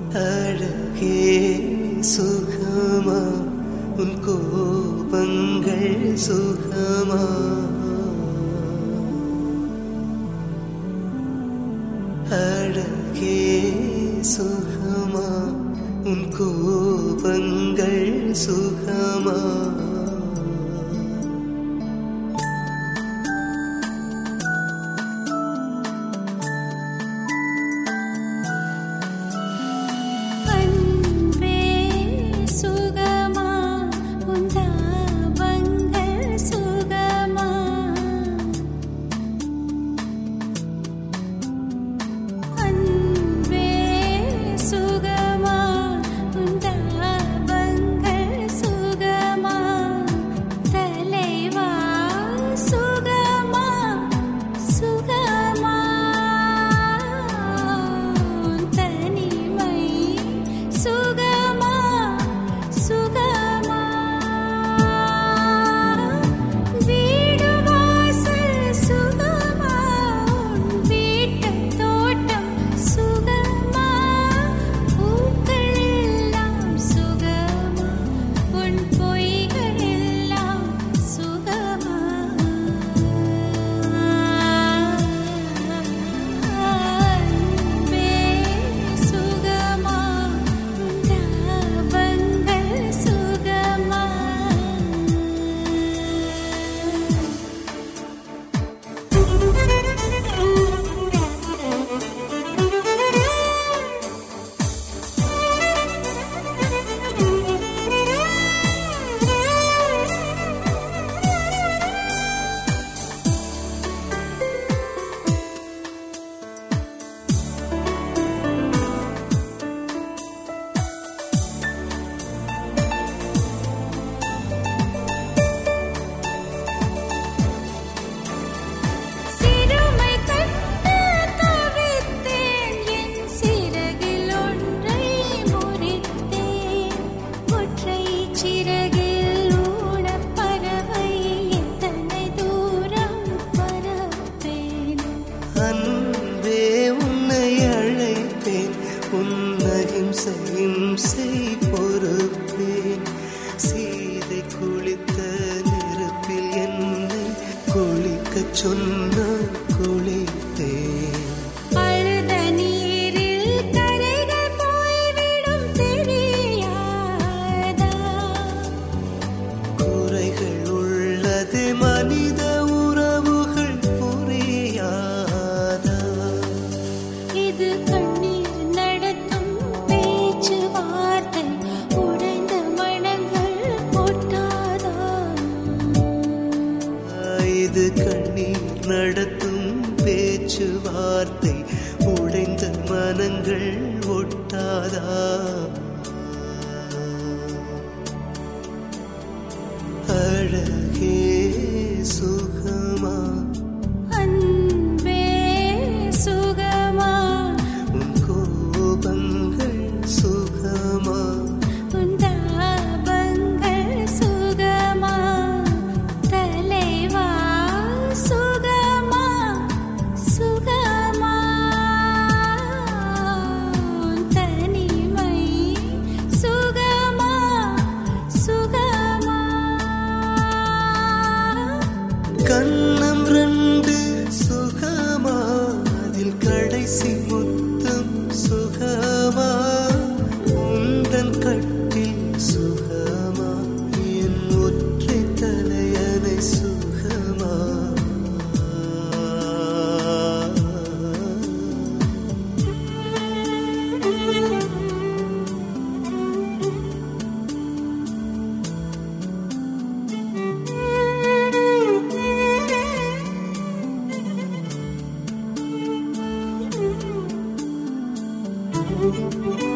அழகே சுகமா உன் கோபங்கள் சுகமா அழகே சுகமா உன் கோபங்கள் சுகமா பொறுப்பேன் சீதை குளித்த நெருப்பில் என்னை குளிக்கச் சொன்ன குளித்தேன் அழுத நீரில் கரைகள் போய்விடும் தெரியாதா குறைகள் உள்ளது மனித உறவுகள் புரியாதா இது கண்ணீர் நடத்தும் பேச்சுவார்த்தை உடைந்த மனங்கள் ஒட்டாதா இது கண்ணீர் நடத்தும் பேச்சுவார்த்தை உடைந்த மனங்கள் ஒட்டாதா அழகே சுகமா அன்பே சுகமா உன் கோபங்கள் சுகமா உன் தாபங்கள் சுகமா தலைவா சுகமா சுகமா உன் தனிமை சுகமா சுகமா கண்ணம் ரெண்டு சுகமா அதில் கடைசி முத்தம் சுகமா உந்தன் கட்டில் சுகமா என் ஒற்றை தலையணை சுகமா Thank you.